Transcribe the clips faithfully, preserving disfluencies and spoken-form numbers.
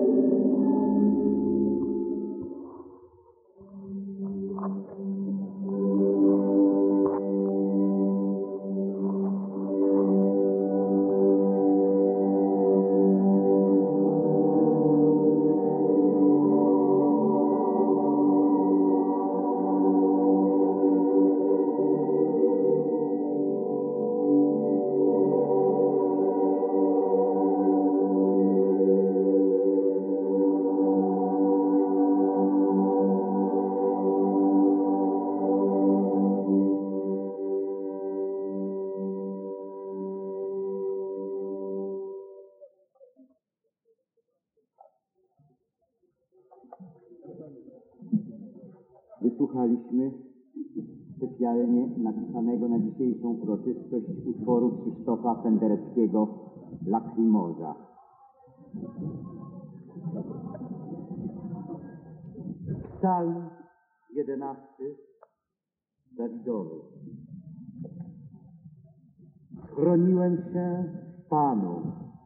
Wysłuchaliśmy specjalnie napisanego na dzisiejszą uroczystość utworu Krzysztofa Pendereckiego Lacrimosa. Psalm jedenasty Dawidowy. Schroniłem się w Panu,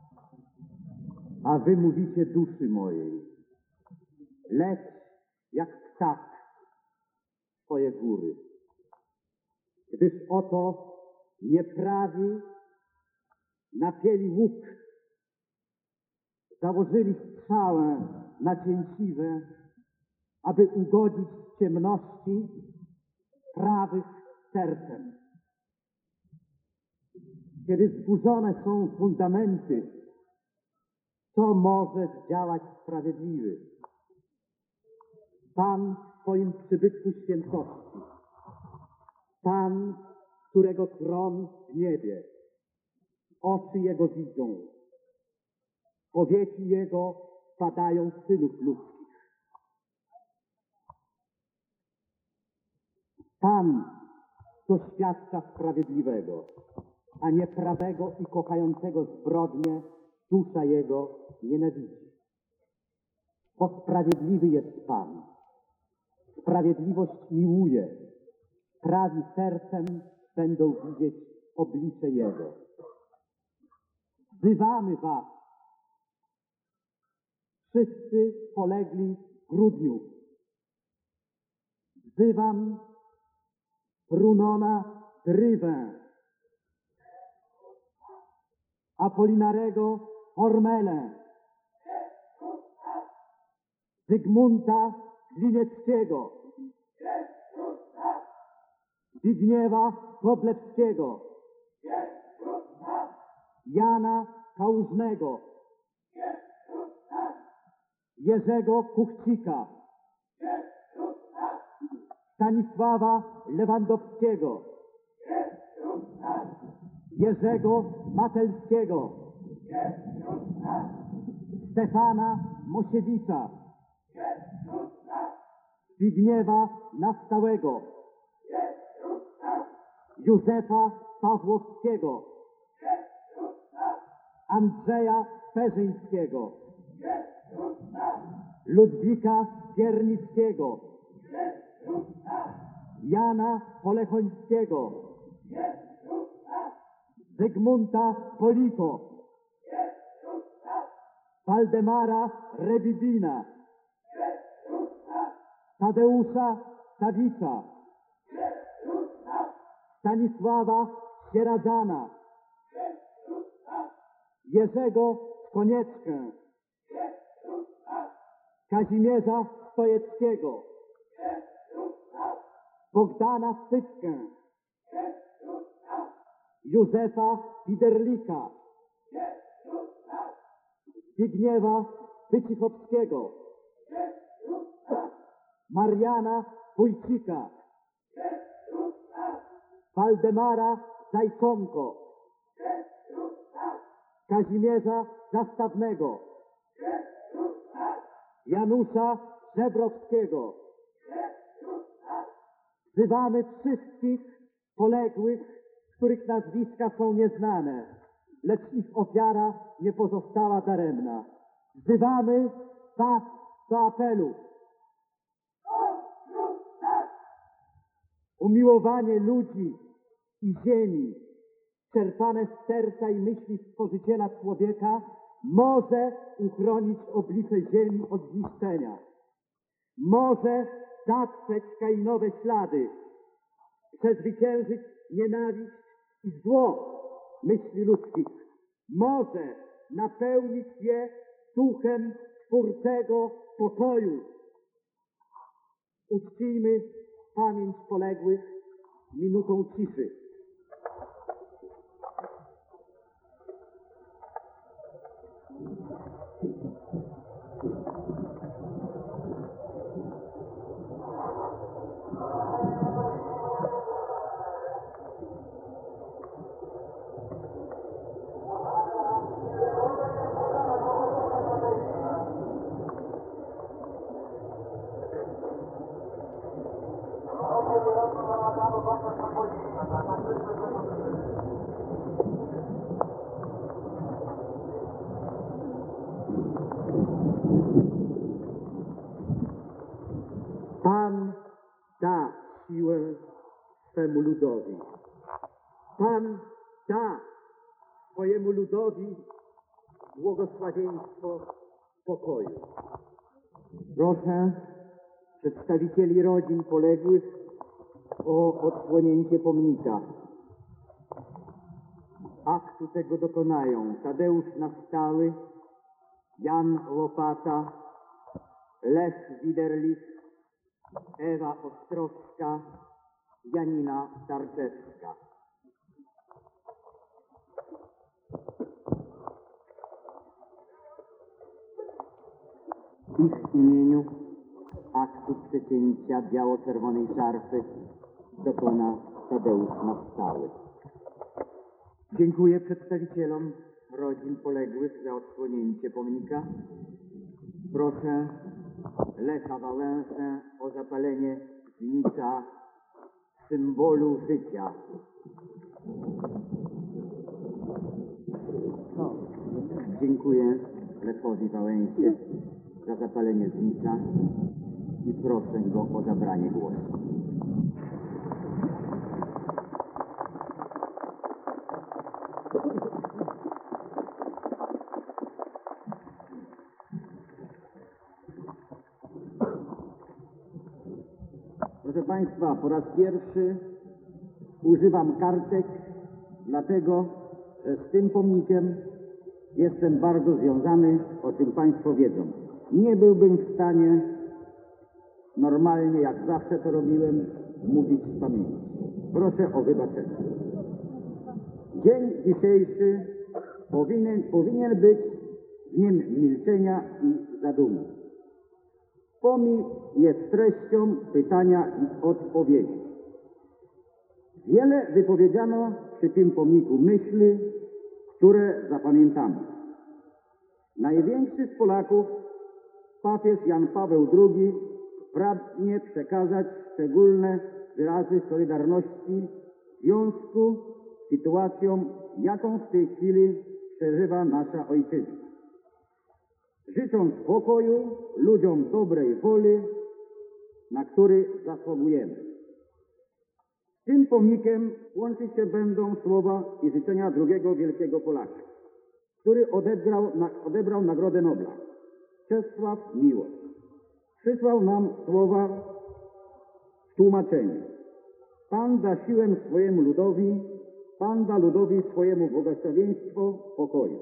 a wy mówicie duszy mojej, leć jak ptak swoje góry, gdyż oto nieprawi napięli łuk, założyli strzałę nacięciwe, aby ugodzić ciemności prawych sercem. Kiedy zburzone są fundamenty, co może zdziałać sprawiedliwy? Pan w swoim przybytku świętości, Pan, którego tron w niebie, oczy Jego widzą, w powieki Jego padają synów ludzkich. Pan doświadcza sprawiedliwego, a nieprawego i kochającego zbrodnię dusza Jego nienawidzi. Bo sprawiedliwy jest Pan. Sprawiedliwość miłuje. Prawi sercem będą widzieć oblicze Jego. Wzywamy was, wszyscy polegli w grudniu. Wzywam Brunona Drywę, Apolinarego Hormelę, Zygmunta Glinieckiego, Zbigniewa Godlewskiego, Jana Kałużnego, Jerzego Kuchcika, Stanisława Lewandowskiego, Jerzego Matelskiego, Stefana Mosiewicza, Zbigniewa Nastałego, Józefa Pawłowskiego, Andrzeja Perzyńskiego, Ludwika Piernickiego, Jana Polechońskiego, Zygmunta Polito, Waldemara Rebibina, Tadeusza Sawica, Stanisława Sieradzana, Jerzego Konieczkę, Kazimierza Stojeckiego, Bogdana Sywkę, Józefa Widerlika, Zbigniewa Wycichowskiego, Mariana Wójcika, Waldemara Zajczonko, Kazimierza Zastawnego, Janusza Żebrowskiego. Wzywamy wszystkich poległych, których nazwiska są nieznane, lecz ich ofiara nie pozostała daremna. Wzywamy was do apelu. Umiłowanie ludzi i ziemi, czerpane z serca i myśli Stworzyciela człowieka, może uchronić oblicze ziemi od zniszczenia. Może zatrzeć kainowe ślady, przezwyciężyć nienawiść i zło myśli ludzkich. Może napełnić je duchem twórczego pokoju. Uczcijmy pamięć poległych minutą ciszy. Pan da siłę swemu ludowi. Pan da swojemu ludowi błogosławieństwo pokoju. Proszę przedstawicieli rodzin poległych o odsłonięcie pomnika. Aktu tego dokonają Tadeusz Nastały, Jan Łopata, Lech Widerlich, Ewa Ostrowska, Janina Tarczewska. W ich imieniu aktu przecięcia biało-czerwonej szarfy dokona Tadeusz Nastały. Dziękuję przedstawicielom rodzin poległych za odsłonięcie pomnika. Proszę Lecha Wałęsę o zapalenie znicza symbolu życia. Dziękuję Lechowi Wałęsie za zapalenie znicza i proszę go o zabranie głosu. Proszę Państwa, po raz pierwszy używam kartek, dlatego że z tym pomnikiem jestem bardzo związany, o czym Państwo wiedzą. Nie byłbym w stanie normalnie, jak zawsze to robiłem, mówić z pamięci. Proszę o wybaczenie. Dzień dzisiejszy powinien, powinien być dniem milczenia i zadumy. Pomnik jest treścią pytania i odpowiedzi. Wiele wypowiedziano przy tym pomniku myśli, które zapamiętamy. Największy z Polaków, papież Jan Paweł drugi, pragnie przekazać szczególne wyrazy solidarności w związku z sytuacją, jaką w tej chwili przeżywa nasza ojczyzna. Życząc pokoju, ludziom dobrej woli, na który zasługujemy. Z tym pomnikiem łączyć się będą słowa i życzenia drugiego wielkiego Polaka, który odebrał, na, odebrał Nagrodę Nobla, Czesław Miłosz. Przysłał nam słowa w tłumaczeniu. Pan da siłę swojemu ludowi, Pan da ludowi swojemu błogosławieństwo pokoju.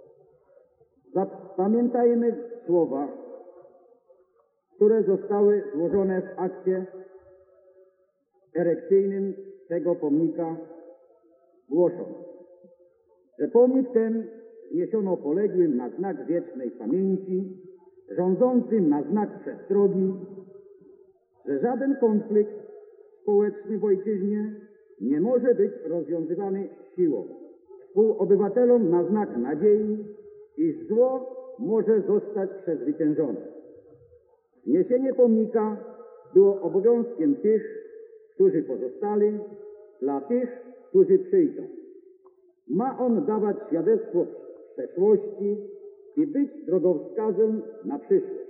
Zapamiętajmy słowa, które zostały złożone w akcie erekcyjnym tego pomnika, głosząc, że pomnik ten wniesiono poległym na znak wiecznej pamięci, rządzącym na znak przestrogi, że żaden konflikt społeczny w ojczyźnie nie może być rozwiązywany siłą. Współobywatelom na znak nadziei, iż zło może zostać przezwyciężone. Wniesienie pomnika było obowiązkiem tych, którzy pozostali, dla tych, którzy przyjdą. Ma on dawać świadectwo przeszłości i być drogowskazem na przyszłość.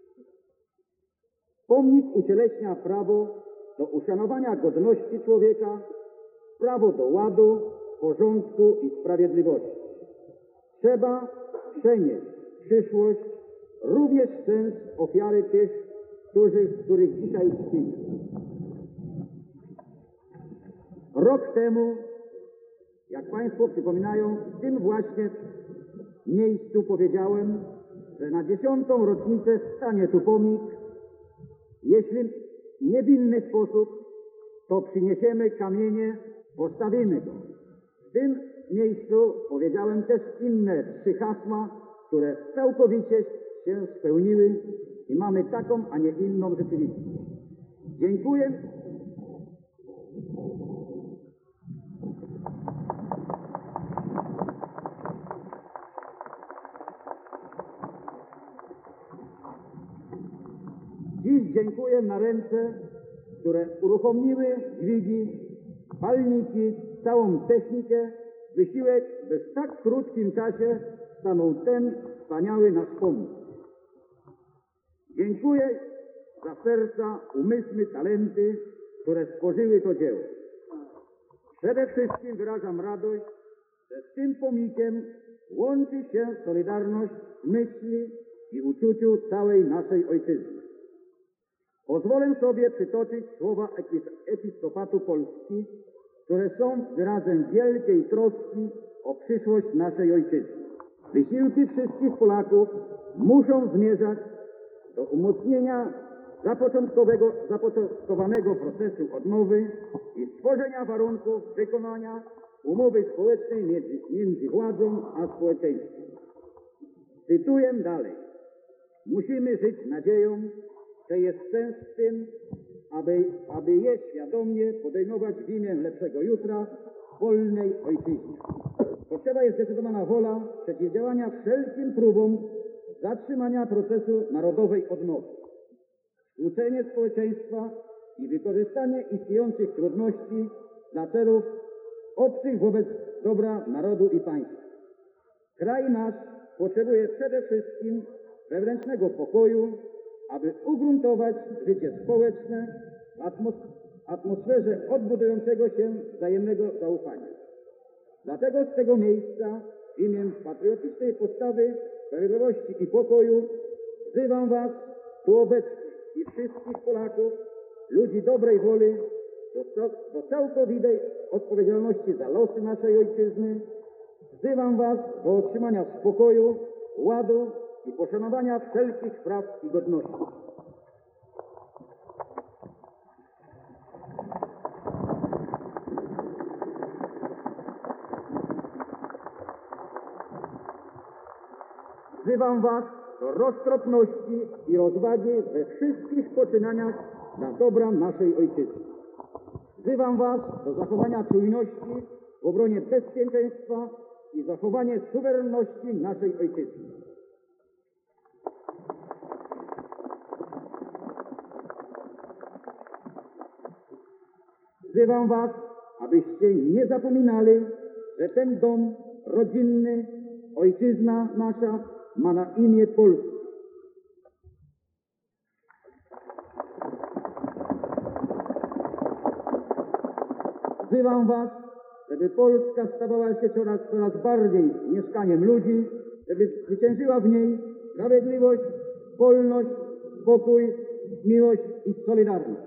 Pomnik ucieleśnia prawo do uszanowania godności człowieka, prawo do ładu, porządku i sprawiedliwości. Trzeba przenieść w przyszłość również sens ofiary tych, którzy, których dzisiaj czcimy. Rok temu, jak Państwo przypominają, w tym właśnie miejscu powiedziałem, że na dziesiątą rocznicę stanie tu pomnik. Jeśli nie w inny sposób, to przyniesiemy kamienie, postawimy go. W tym miejscu powiedziałem też inne trzy hasła, które całkowicie się spełniły i mamy taką, a nie inną rzeczywistość. Dziękuję. Dziś dziękuję na ręce, które uruchomiły dźwigi, palniki, całą technikę, wysiłek, by w tak krótkim czasie stanął ten wspaniały nasz pomnik. Dziękuję za serca, umysły, talenty, które stworzyły to dzieło. Przede wszystkim wyrażam radość, że z tym pomnikiem łączy się solidarność myśli i uczuciu całej naszej ojczyzny. Pozwolę sobie przytoczyć słowa Episkopatu Polski, które są wyrazem wielkiej troski o przyszłość naszej ojczyzny. Wysiłki wszystkich Polaków muszą zmierzać do umocnienia zapoczątkowanego procesu odnowy i stworzenia warunków wykonania umowy społecznej między, między władzą a społeczeństwem. Cytuję dalej. Musimy żyć nadzieją, że jest sens w tym, aby, aby je świadomie podejmować w imię lepszego jutra w wolnej ojczyźnie. Potrzeba jest zdecydowana wola przeciwdziałania wszelkim próbom zatrzymania procesu narodowej odnowy. Skłócenie społeczeństwa i wykorzystanie istniejących trudności dla celów obcych wobec dobra narodu i państwa. Kraj nasz potrzebuje przede wszystkim wewnętrznego pokoju, aby ugruntować życie społeczne w atmos- atmosferze odbudującego się wzajemnego zaufania. Dlatego z tego miejsca w imię patriotycznej postawy, sprawiedliwości i pokoju wzywam Was tu obecnych i wszystkich Polaków, ludzi dobrej woli, do, do całkowitej odpowiedzialności za losy naszej ojczyzny. Wzywam Was do otrzymania spokoju, ładu i poszanowania wszelkich praw i godności. Wzywam Was do roztropności i rozwagi we wszystkich poczynaniach dla dobra naszej ojczyzny. Wzywam Was do zachowania czujności w obronie bezpieczeństwa i zachowanie suwerenności naszej ojczyzny. Wzywam Was, abyście nie zapominali, że ten dom rodzinny, ojczyzna nasza, ma na imię Polska. Wzywam Was, żeby Polska stawała się coraz, coraz bardziej mieszkaniem ludzi, żeby zwyciężyła w niej sprawiedliwość, wolność, spokój, miłość i solidarność.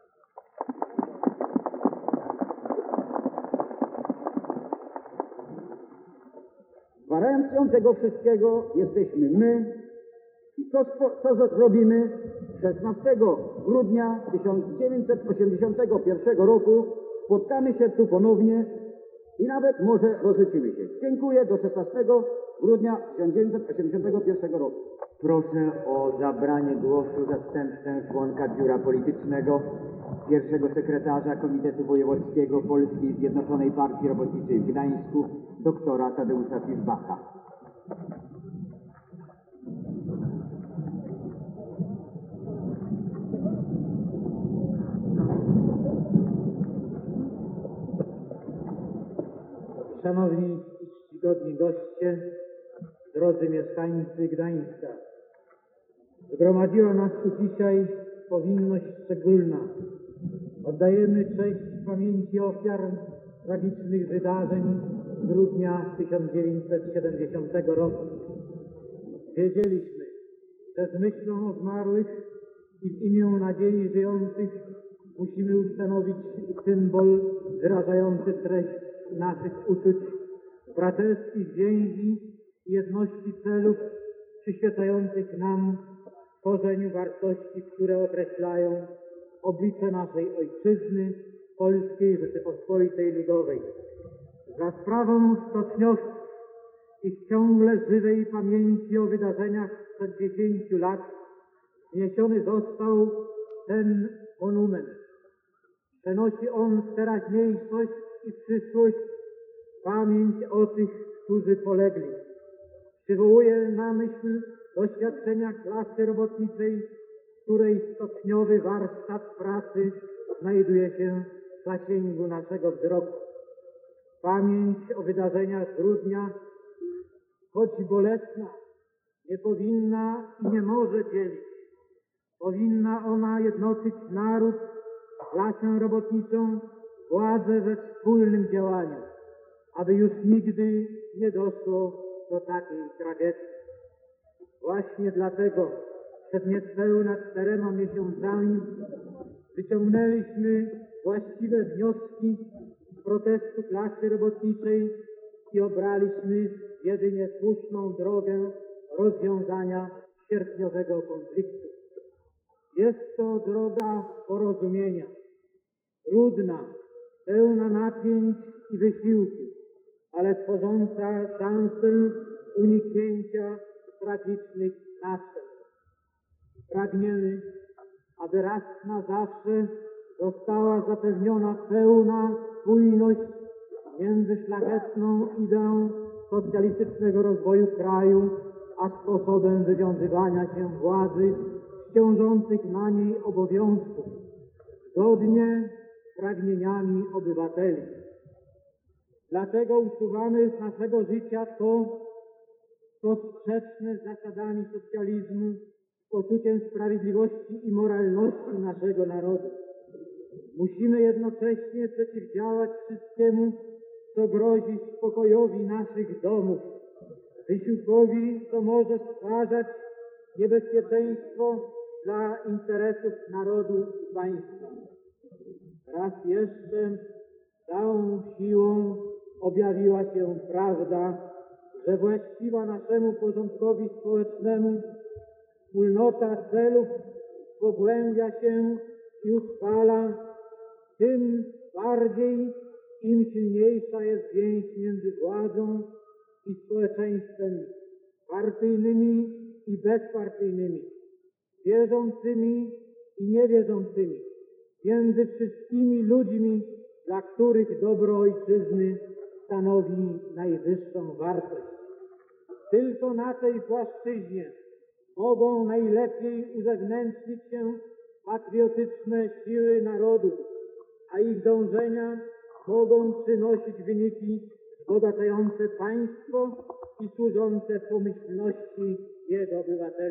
Gwarancją tego wszystkiego jesteśmy my i co, co robimy szesnastego grudnia tysiąc dziewięćset osiemdziesiątego pierwszego roku. Spotkamy się tu ponownie i nawet może rozliczymy się. Dziękuję. Do szesnastego grudnia tysiąc dziewięćset osiemdziesiątego pierwszego roku. Proszę o zabranie głosu zastępcę członka Biura Politycznego, pierwszego sekretarza Komitetu Wojewódzkiego Polskiej Zjednoczonej Partii Robotniczej w Gdańsku, doktora Tadeusza Fiszbacha. Szanowni i czcigodni goście, drodzy mieszkańcy Gdańska, zgromadziła nas tu dzisiaj powinność szczególna. Oddajemy cześć pamięci ofiar tragicznych wydarzeń grudnia tysiąc dziewięćset siedemdziesiątego roku. Wiedzieliśmy, że z myślą o zmarłych i w imię nadziei żyjących musimy ustanowić symbol wyrażający treść naszych uczuć, braterskich więzi i jedności celów przyświecających nam w tworzeniu wartości, które określają oblicze naszej ojczyzny, Polskiej Rzeczypospolitej Ludowej. Za sprawą stoczniowców ich ciągle żywej pamięci o wydarzeniach sprzed dziesięciu lat wniesiony został ten monument. Przenosi on w teraźniejszość i przyszłość pamięć o tych, którzy polegli. Przywołuje na myśl doświadczenia klasy robotniczej, której stopniowy warsztat pracy znajduje się w zasięgu naszego wzroku. Pamięć o wydarzeniach grudnia, choć bolesna, nie powinna i nie może dzielić. Powinna ona jednoczyć naród, klasę robotniczą, władzę we wspólnym działaniu, aby już nigdy nie doszło do takiej tragedii. Właśnie dlatego przed niespełna czterema miesiącami wyciągnęliśmy właściwe wnioski z protestu klasy robotniczej i obraliśmy jedynie słuszną drogę rozwiązania sierpniowego konfliktu. Jest to droga porozumienia, trudna, pełna napięć i wysiłku, ale tworząca szansę uniknięcia tragicznych następstw. Pragniemy, aby raz na zawsze została zapewniona pełna spójność między szlachetną ideą socjalistycznego rozwoju kraju a sposobem wywiązywania się władzy z ciążących na niej obowiązków, zgodnie z pragnieniami obywateli. Dlatego usuwamy z naszego życia to, co sprzeczne z zasadami socjalizmu, z poczuciem sprawiedliwości i moralności naszego narodu. Musimy jednocześnie przeciwdziałać wszystkiemu, co grozi spokojowi naszych domów, wysiłkowi, co może stwarzać niebezpieczeństwo dla interesów narodu i państwa. Raz jeszcze całą siłą objawiła się prawda, że właściwa naszemu porządkowi społecznemu wspólnota celów pogłębia się i utrwala, tym bardziej im silniejsza jest więź między władzą i społeczeństwem, partyjnymi i bezpartyjnymi, wierzącymi i niewierzącymi, między wszystkimi ludźmi, dla których dobro ojczyzny stanowi najwyższą wartość. Tylko na tej płaszczyźnie mogą najlepiej uzewnętrznić się patriotyczne siły narodu, a ich dążenia mogą przynosić wyniki wzbogacające państwo i służące pomyślności jego obywateli.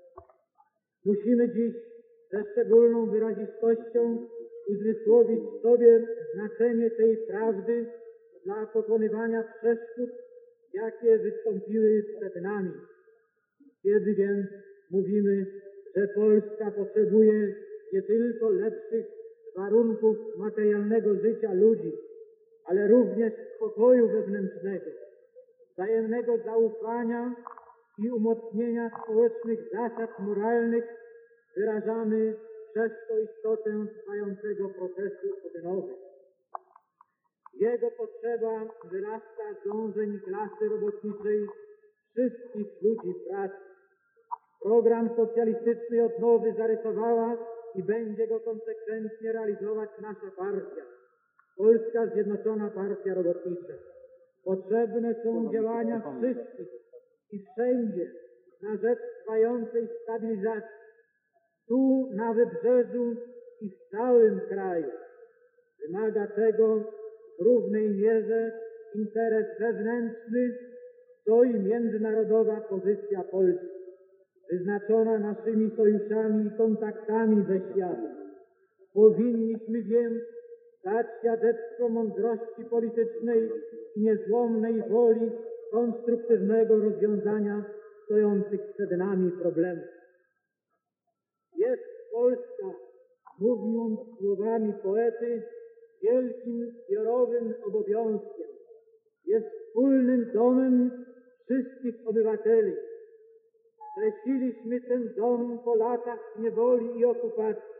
Musimy dziś ze szczególną wyrazistością uzmysłowić sobie znaczenie tej prawdy dla pokonywania przeszkód, jakie wystąpiły przed nami. Kiedy więc mówimy, że Polska potrzebuje nie tylko lepszych warunków materialnego życia ludzi, ale również spokoju wewnętrznego, wzajemnego zaufania i umocnienia społecznych zasad moralnych, wyrażamy przez to istotę trwającego procesu odnowy. Jego potrzeba wyrasta z dążeń klasy robotniczej wszystkich ludzi pracy. Program socjalistycznej odnowy zarysowała i będzie go konsekwentnie realizować nasza partia, Polska Zjednoczona Partia Robotnicza. Potrzebne są działania wszystkich i wszędzie na rzecz trwającej stabilizacji, tu na wybrzeżu i w całym kraju. Wymaga tego w równej mierze interes wewnętrzny, co i międzynarodowa pozycja Polski, wyznaczona naszymi sojuszami i kontaktami ze światem. Powinniśmy więc dać świadectwo mądrości politycznej i niezłomnej woli konstruktywnego rozwiązania stojących przed nami problemów. Jest Polska, mówiąc słowami poety, wielkim zbiorowym obowiązkiem. Jest wspólnym domem wszystkich obywateli. Stresiliśmy ten dom po latach niewoli i okupacji.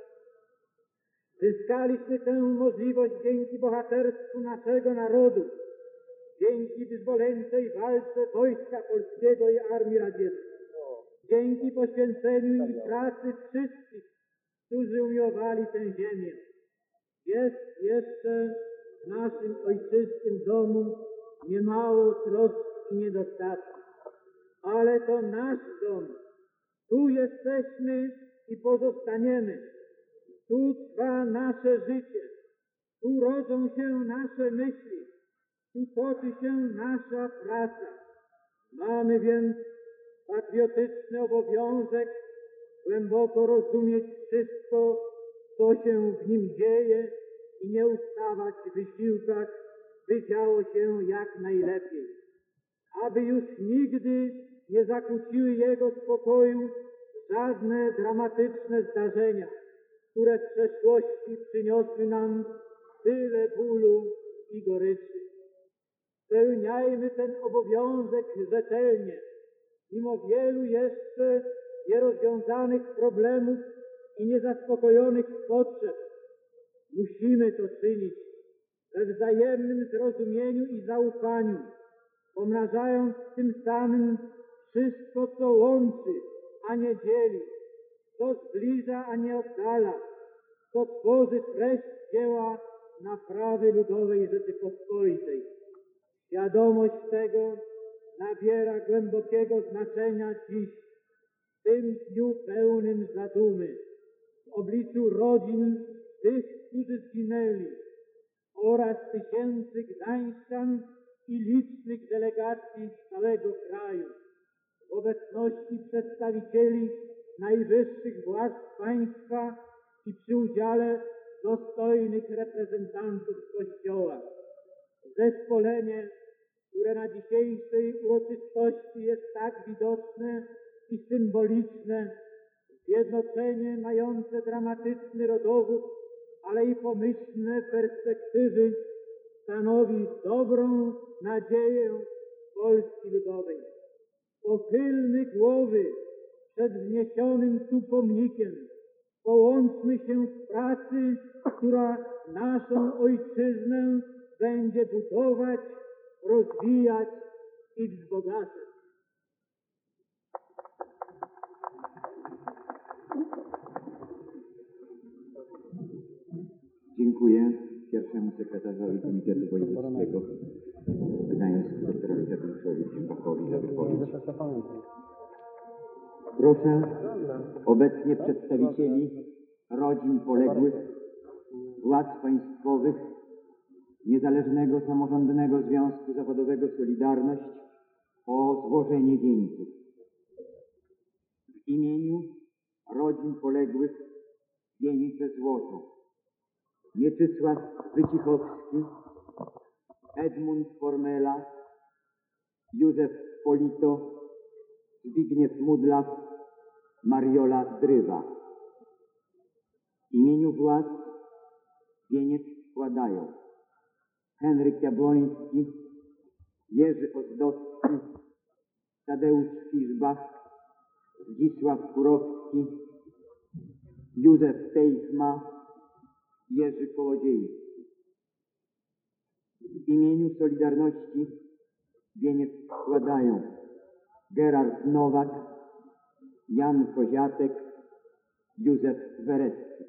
Zyskaliśmy tę możliwość dzięki bohaterstwu naszego narodu, dzięki wyzwoleńczej walce Wojska Polskiego i Armii Radzieckiej, dzięki poświęceniu i pracy wszystkich, którzy umiłowali tę ziemię. Jest jeszcze w naszym ojczystym domu niemało trosk i niedostatków, ale to nasz dom. Tu jesteśmy i pozostaniemy. Tu trwa nasze życie. Tu rodzą się nasze myśli. Tu toczy się nasza praca. Mamy więc patriotyczny obowiązek głęboko rozumieć wszystko, co się w nim dzieje i nie ustawać w wysiłkach, by działo się jak najlepiej. Aby już nigdy nie zakłóciły jego spokoju żadne dramatyczne zdarzenia, które w przeszłości przyniosły nam tyle bólu i goryczy. Spełniajmy ten obowiązek rzetelnie, mimo wielu jeszcze nierozwiązanych problemów i niezaspokojonych potrzeb. Musimy to czynić we wzajemnym zrozumieniu i zaufaniu, pomnażając tym samym wszystko, co łączy, a nie dzieli, co zbliża, a nie oddala, co tworzy treść dzieła naprawy ludowej Rzeczypospolitej. Świadomość tego nabiera głębokiego znaczenia dziś, w tym dniu pełnym zadumy, w obliczu rodzin tych, którzy zginęli, oraz tysięcy gdańszczan i licznych delegacji z całego kraju, w obecności przedstawicieli najwyższych władz państwa i przy udziale dostojnych reprezentantów Kościoła. Zespolenie, które na dzisiejszej uroczystości jest tak widoczne i symboliczne, zjednoczenie mające dramatyczny rodowód, ale i pomyślne perspektywy, stanowi dobrą nadzieję Polski Ludowej. Pochylmy głowy przed wzniesionym tu pomnikiem. Połączmy się w pracy, która naszą ojczyznę będzie budować, rozwijać i wzbogacać. Dziękuję pierwszemu sekretarzowi Komitetu Wojewódzkiego w Gdańsku, doktorowi Tadeuszowi Szpakowi za wypowiedź. Proszę obecnie przedstawicieli rodzin poległych, władz państwowych, Niezależnego Samorządnego Związku Zawodowego Solidarność o złożenie wieńców. W imieniu rodzin poległych wieńce złożą Mieczysław Wycichowski, Edmund Formela, Józef Polito, Zbigniew Mudlaw, Mariola Drywa. W imieniu władz wieniec składają Henryk Jabłoński, Jerzy Ozdowski, Tadeusz Fiszbach, Zdzisław Kurowski, Józef Teichma, Jerzy Kołodziejski. W imieniu Solidarności wieniec składają Gerard Nowak, Jan Koziatek, Józef Werecki.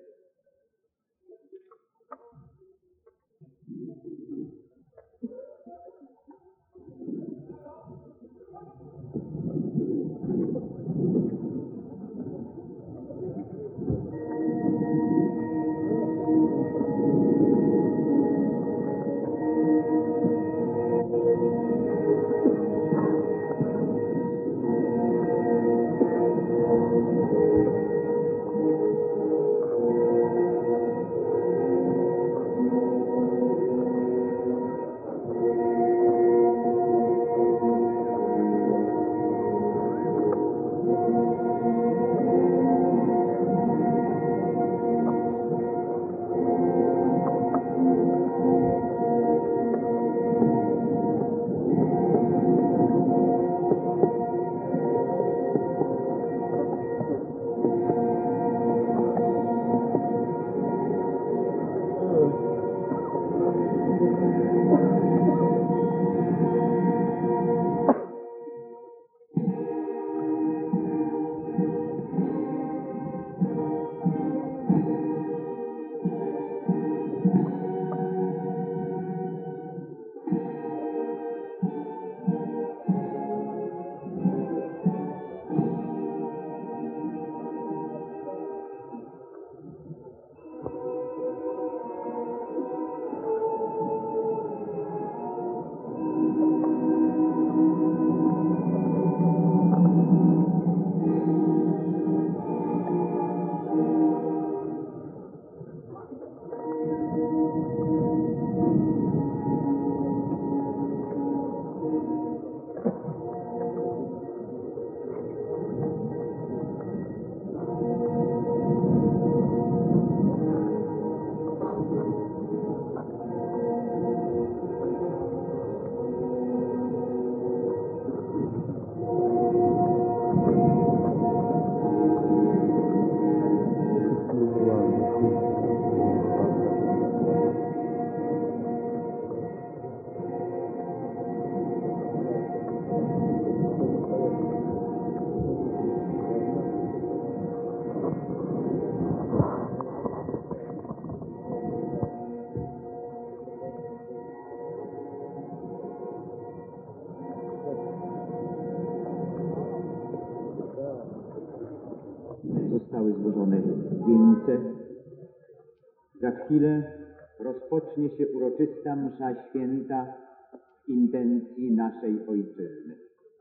złożone wieńce. Za chwilę rozpocznie się uroczysta msza święta w intencji naszej Ojczyzny.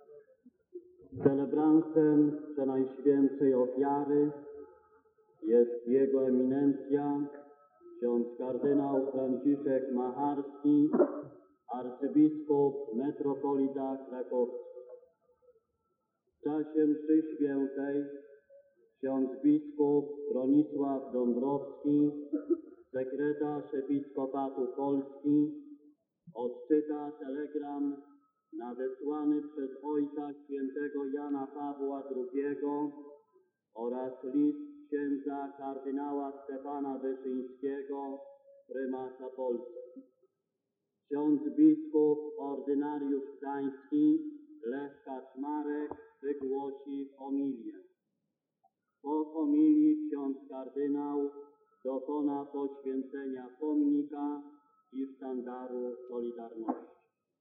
Celebrantem Przenajświętszej Ofiary jest Jego Eminencja, ksiądz kardynał Franciszek Macharski, arcybiskup metropolita krakowski. W czasie mszy świętej ksiądz biskup Bronisław Dąbrowski, sekretarz Episkopatu Polski, odczyta telegram nadesłany przez Ojca Świętego Jana Pawła drugiego oraz list księdza kardynała Stefana Wyszyńskiego, prymasa Polski. Ksiądz biskup ordynariusz gdański Lech Kaczmarek wygłosi homilię. Po homilii ksiądz kardynał dokona poświęcenia pomnika i sztandaru Solidarności.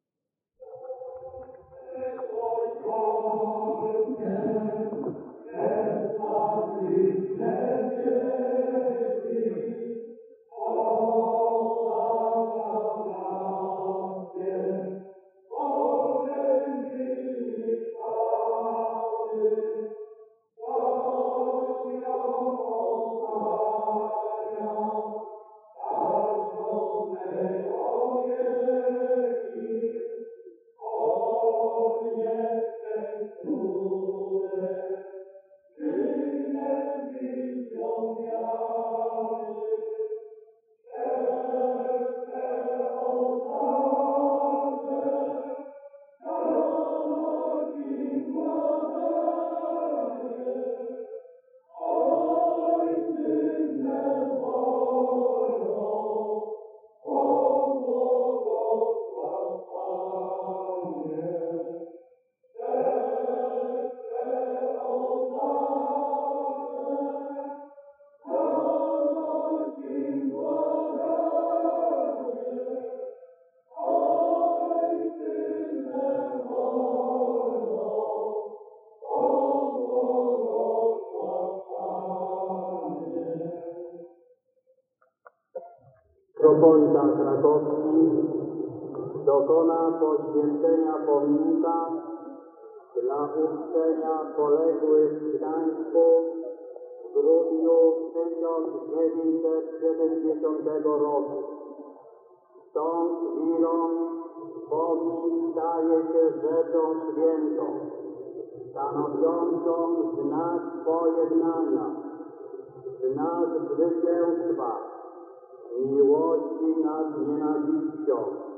Metropolita krakowski dokona poświęcenia pomnika dla uczczenia poległych w Gdańsku w grudniu tysiąc dziewięćset siedemdziesiątego roku. Z tą chwilą pomnik staje się rzeczą świętą, stanowiącą znak pojednania, znak zwycięstwa, miłości nad nienawiścią,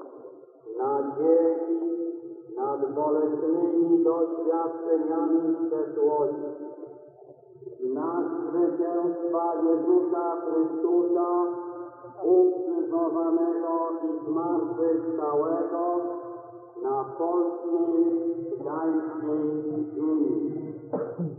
nadziei nad bolesnymi doświadczeniami przeszłości. Znak zwycięstwa Jezusa Chrystusa, ukrzyżowanego i zmartwychwstałego na polskiej, gdańskiej ziemi.